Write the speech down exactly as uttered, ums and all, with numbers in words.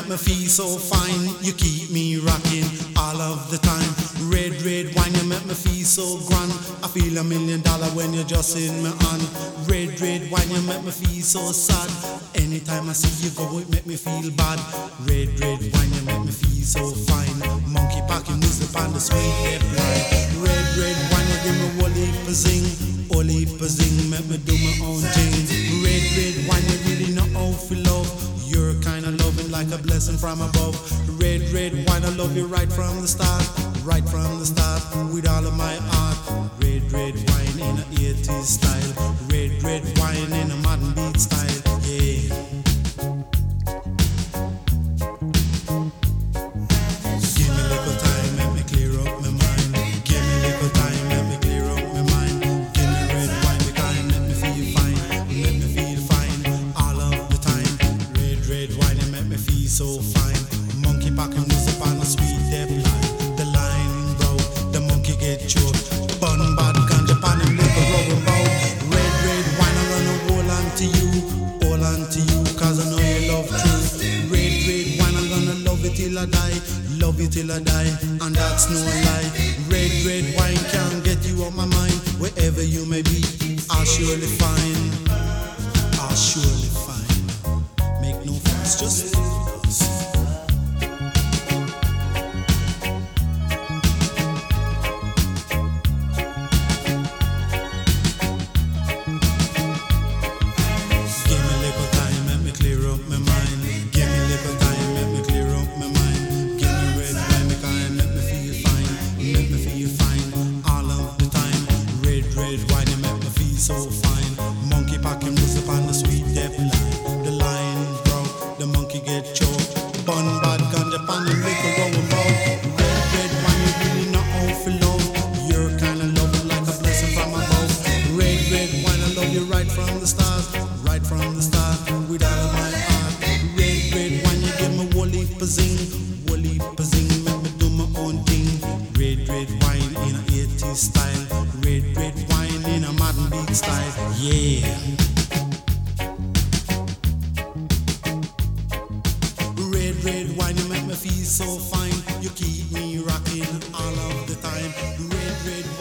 me feel so fine. You keep me rocking all of the time. Red, red wine, you make me feel so grand. I feel a million dollar when you're just in my hand. Red, red wine, you make me feel so sad. Anytime I see you go, it make me feel bad. Red, red wine, you make me feel so fine. Monkey packing music on the sweet red line. Red, red wine, you give me whole heap of zing. Whole heap of zing, make me do my own thing. Red, red wine, you really know how to love. You're kinda loving like a blessing from above. Red, red wine, I love you right from the start. Right from the start, with all of my heart. Red, red wine in a eighties style. Red, red wine in a modern beat style. Yeah. Give me a little time, let me clear up my mind. Give me a little time, let me clear up my mind. Give me red wine, because it make me feel fine. Make me feel fine all of the time. Red, red wine, it make me feel so fine. Monkey packing music on a sweet depth line. The line broke, the monkey get choked. Bun bad ganja pan him like a rubber bow. Red, red wine, I'm gonna hold on to you. Hold on to you, cause I know you love truth. Red, red wine, I'm gonna love it till I die. Love you till I die, and that's no lie. Red, red wine can't get you off my mind. Wherever you may be, I'll surely find. I'll surely find. Make no fuss, just us. Give me a little time, let me clear up my mind. Give me a little time, let me clear up my mind. Give me red wine, because it make me feel fine. Make me feel fine all of the time. Red, red wine, it make me feel so fine. Monkey packing music on the sweet depth line. The line broke, the monkey get choked. Bun bad ganja pan him like a rubber bow. Red, red wine, you really know how to love. You're kinda loving like a blessing from above. Red, red wine, I love you right from the start. Right from the start, with all of my heart. Red, red wine, you give me whole heap of zing. Whole heap of zing, make me do my own thing. Red, red wine in a eighties style. Red, red wine in a modern beat style. Yeah. Red, red wine, you make me feel so fine. You keep me rocking all of the time. Red, red